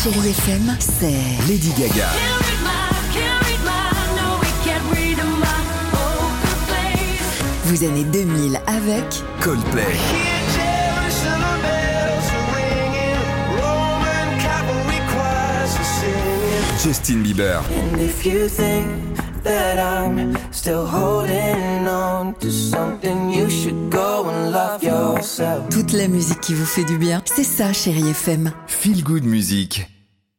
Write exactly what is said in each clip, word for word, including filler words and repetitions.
Chérie F M, c'est Lady Gaga. Vos années deux mille avec Coldplay. Justin Bieber. And if you think that I'm still holding on to something, you should go and love yourself. toute la musique qui vous fait du bien. C'est ça, Chérie F M. Feel Good Music.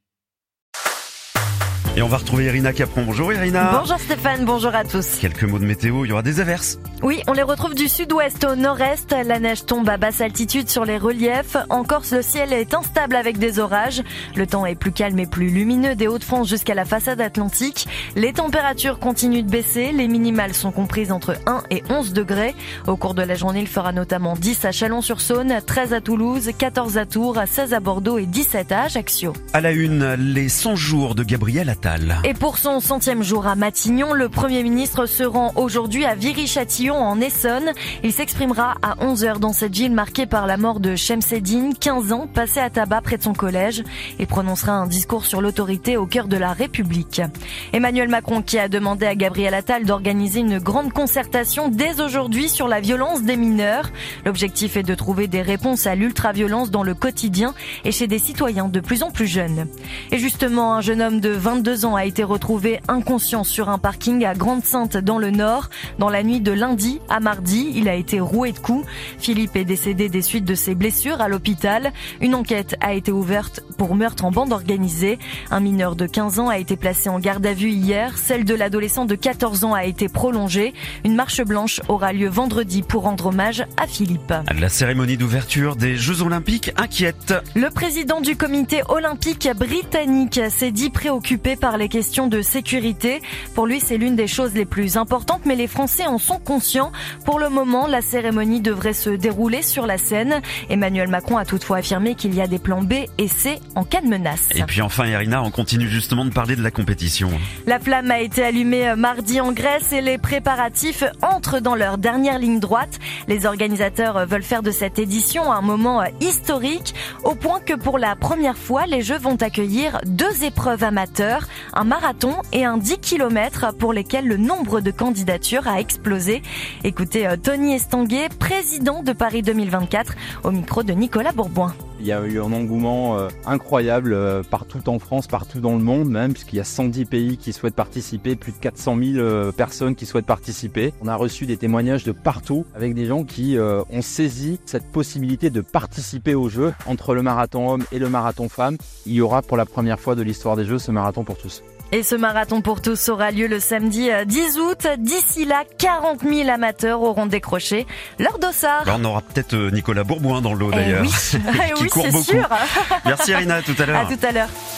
Et on va retrouver Irina Capron. Bonjour Irina. Bonjour Stéphane, bonjour à tous. Quelques mots de météo, il y aura des averses. Oui, on les retrouve du sud-ouest au nord-est. La neige tombe à basse altitude sur les reliefs. En Corse, le ciel est instable avec des orages. Le temps est plus calme et plus lumineux des Hauts-de-France jusqu'à la façade atlantique. Les températures continuent de baisser. Les minimales sont comprises entre un et onze degrés. Au cours de la journée, il fera notamment dix à Chalon-sur-Saône, treize à Toulouse, quatorze à Tours, seize à Bordeaux et dix-sept à Ajaccio. À la une, les cent jours de Gabriel Attal. Et pour son centième jour à Matignon, le Premier ministre se rend aujourd'hui à Viry-Châtillon en Essonne. Il s'exprimera à onze heures dans cette ville marquée par la mort de Chemseddine, quinze ans, passé à tabac près de son collège, et prononcera un discours sur l'autorité au cœur de la République. Emmanuel Macron qui a demandé à Gabriel Attal d'organiser une grande concertation dès aujourd'hui sur la violence des mineurs. L'objectif est de trouver des réponses à l'ultraviolence dans le quotidien et chez des citoyens de plus en plus jeunes. Et justement, un jeune homme de vingt-deux ans a été retrouvé inconscient sur un parking à Grande-Synthe dans le Nord. Dans la nuit de lundi à mardi, il a été roué de coups. Philippe est décédé des suites de ses blessures à l'hôpital. Une enquête a été ouverte pour meurtre en bande organisée. Un mineur de quinze ans a été placé en garde à vue hier. Celle de l'adolescent de quatorze ans a été prolongée. Une marche blanche aura lieu vendredi pour rendre hommage à Philippe. La cérémonie d'ouverture des Jeux Olympiques inquiète. Le président du comité olympique britannique s'est dit préoccupé par les questions de sécurité. Pour lui, c'est l'une des choses les plus importantes, mais les Français en sont conscients. Pour le moment, la cérémonie devrait se dérouler sur la scène. Emmanuel Macron a toutefois affirmé qu'il y a des plans B et C en cas de menace. Et puis enfin Irina, on continue justement de parler de la compétition. La flamme a été allumée mardi en Grèce et les préparatifs entrent dans leur dernière ligne droite. Les organisateurs veulent faire de cette édition un moment historique, au point que pour la première fois, les Jeux vont accueillir deux épreuves amateurs, un marathon et un dix kilomètres pour lesquels le nombre de candidatures a explosé. Écoutez Tony Estanguet, président de Paris deux mille vingt-quatre, au micro de Nicolas Bourboin. Il y a eu un engouement euh, incroyable euh, partout en France, partout dans le monde même, puisqu'il y a cent dix pays qui souhaitent participer, plus de quatre cent mille euh, personnes qui souhaitent participer. On a reçu des témoignages de partout avec des gens qui euh, ont saisi cette possibilité de participer aux Jeux. Entre le marathon homme et le marathon femme, il y aura pour la première fois de l'histoire des Jeux ce marathon pour tous. Et ce marathon pour tous aura lieu le samedi dix août. D'ici là, quarante mille amateurs auront décroché leur dossard. Alors, on aura peut-être Nicolas Bourboin dans le lot eh d'ailleurs. Oui, qui oui court c'est beaucoup. sûr. Merci Irina, à tout à l'heure. À tout à l'heure.